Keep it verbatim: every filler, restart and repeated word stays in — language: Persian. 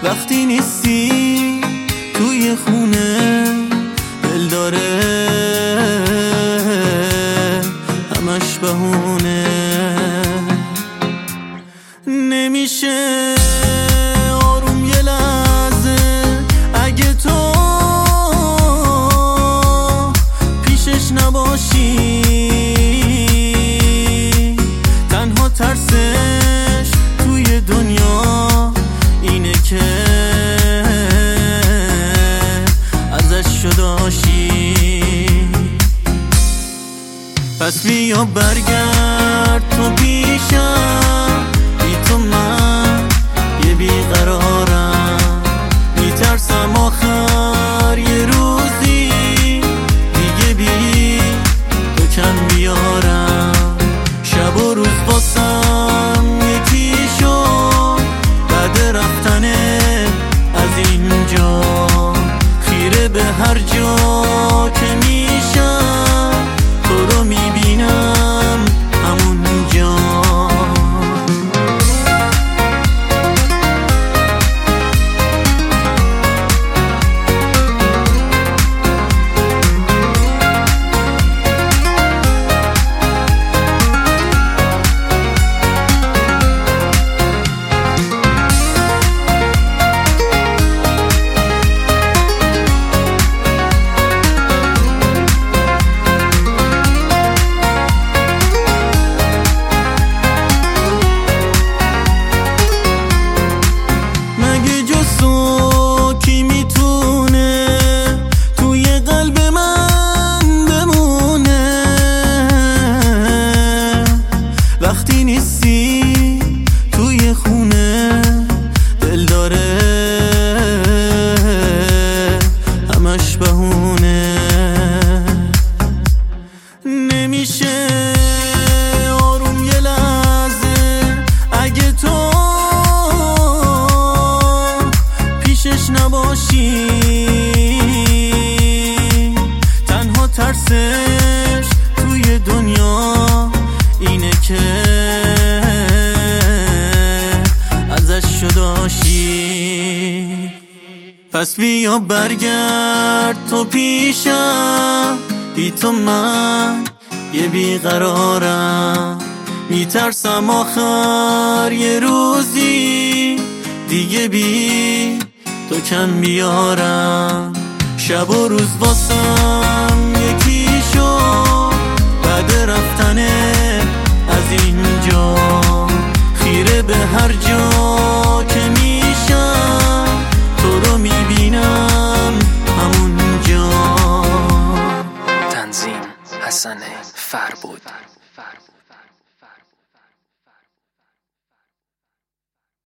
وقتی نیستی توی خونه دل داره همش بهونه نمیشه آروم یه لحظه اگه تو پیشش نباشی تنها ترسش توی دنیا اینه که ازش جداشی پس بیا برگرد تو پیشم بی تو من یه بیقرارم میترسم آخر یه روزی دیگه بی تو کم بیارم شب و روز واسم یکی شد بعد رفتن از اینجا خیره به هر جا که میشم تو رو میبینم همونجا کی میتونه توی قلب من بمونه وقتی نیستی توی خونه دل داره همش بهونه نمیشه آروم یه لحظه اگه تو پیشش نباشی تنها ترسش توی دنیا اینه که ازش جداشی پس بیا برگرد تو پیشم بی تو من یه بیقرارم میترسم آخر یه روزی دیگه بی تو کم بیارم شب و روز واسم